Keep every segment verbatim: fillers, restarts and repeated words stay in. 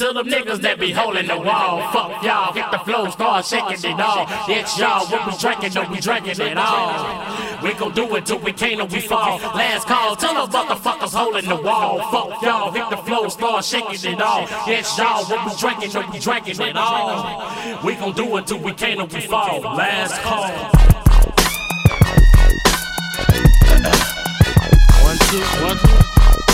To them niggas that be holding the wall, fuck y'all, hit the flow, start shaking it all. It's y'all, what we drinking, no, we drinking it all. We gon' do it till we can't or we fall. Last call, tell them motherfuckers holding the wall. Fuck y'all, hit the flow, start shaking it all. It's y'all, what we drinking, no, we drinking it all. We gon' do it till we can't or we fall. Last call. One, two, one, two.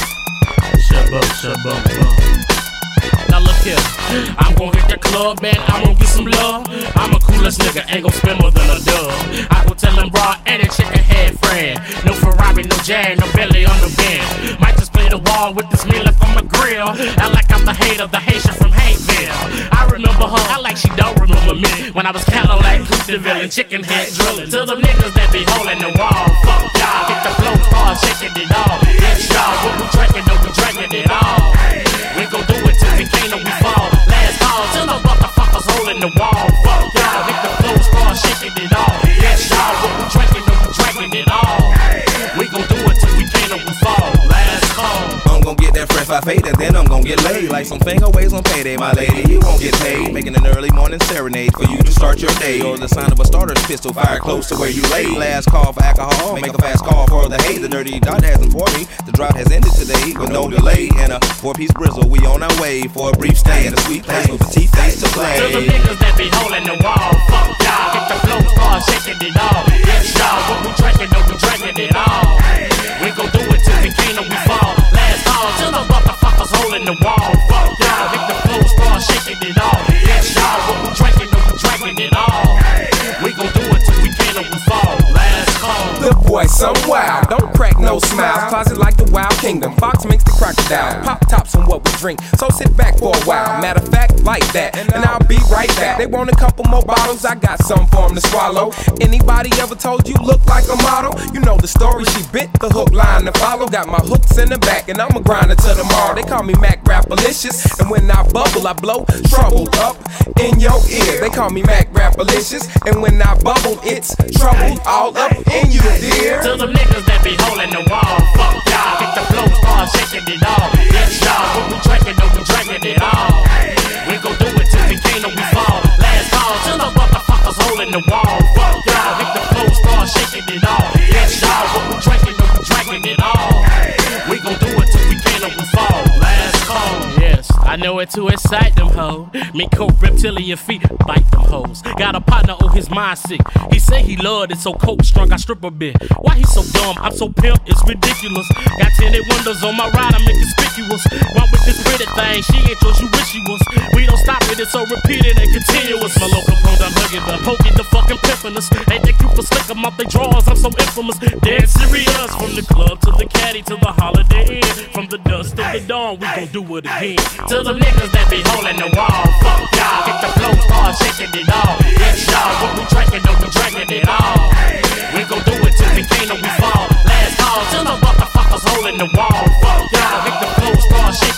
Shabba, shabba, shabba. Now look here, I'm gon' hit the club, man, I'm gon' get some love. I'm a coolest nigga, ain't gon' spend more than a dub. I gon' tell them raw and a chicken head friend. No Ferrari, no Jag, no belly on the bend. Might just play the wall with this meal from a grill. I like I'm the hater, the Haitian from Hayville. I remember her, I like she don't remember me. When I was Cadillac, Couteville, and chicken head drilling. To them niggas that be holding the wall, fuck y'all, hit the flow, start shaking it all. It's y'all, what we drinking, no, we drinking it all. We gon' do it till we can't or we fall. Last call, till the motherfuckers holding the wall. Fuck y'all, hit the flow, start shaking it all. Yes, y'all, what we drinking, no, we drinking it all. We gon' do it till we can't or we fall. Last call. I'm gon' get that fresh five fade and then I'm gon' get laid. Like some finger waves on payday, my lady, you won't get paid. Making an early morning serenade for you to start your day. Or the sound of a starter's pistol fired close to where you lay. Last call for alcohol, make a fast call for the hate. The dirty dot has informed me the drought has ended today with no delay. And a four-piece brizzle, we on our way for a brief stay at a sweet place with petite face to play. To the niggas that be holding the wall, fuck y'all, hit the flow, start shaking it all. Yes, y'all, what we drinking, no, we drinking it all. We gon' do it till we can't or we fall. Last call, till the motherfuckers holding the wall. Fuck y'all, hit the flow, start shaking it all. Yes, y'all, what we drinking, no, we drinking it all. We gon' do it till we can't or we fall. Last call. The boy some wild, don't crack no smiles. Closet like the Wild Kingdom, Fox makes the crocodile. Pop tops on what we drink, so sit back for a while. Matter of fact, like that, and I'll be right back. They want a couple more bottles, I got some for them to swallow. Anybody ever told you look like a model? You know the story, she bit the hook line to follow. Got my hooks in the back, and I'ma grind it to tomorrow. They call me Mac Rapalicious, and when I bubble, I blow trouble up in your ear. They call me Mac Rapalicious, and when I bubble, it's trouble all up in you, dear. To them niggas that be holding the wall, fuck y'all, hit the flow, start shaking it all. Yes, y'all, what we drinking, no, we drinking it all. We gon' do it till we can't or we fall. Last call, till the motherfuckers holding the wall. Fuck y'all, hit the flow, start shaking it all. Yes, y'all, what we drinking, no, we drinking it all. We gon' do it till we can't or we fall. Last call. Yes, I know it to excite them hoes. Me coat reptilian feet, bite them hoes. Got a partner on his mind sick. He say he loved it so cold strung, I strip a bit. Why he so dumb? I'm so pimp, it's ridiculous. Got tinted windows on my ride, I'm inconspicuous. One with this pretty thing, she ain't yours, you wish she was. We don't stop it, it's so repeated and continuous. My local pwned, I'm hugging the poking the fucking pimpiness. Ain't they cute for slick them off they drawers, I'm so infamous. Dead serious, from the club to the caddy to the Holiday Inn. From the dusk to the dawn, we gon' do it again. To the niggas that be holding the wall, fuck y'all, hit the flow, start shaking it all. Yes, y'all, what we drinking, no, we drinking it all. We gon' do it till we can't or we fall. Last call, till the motherfuckers holding the wall. Fuck y'all, hit the flow, start shaking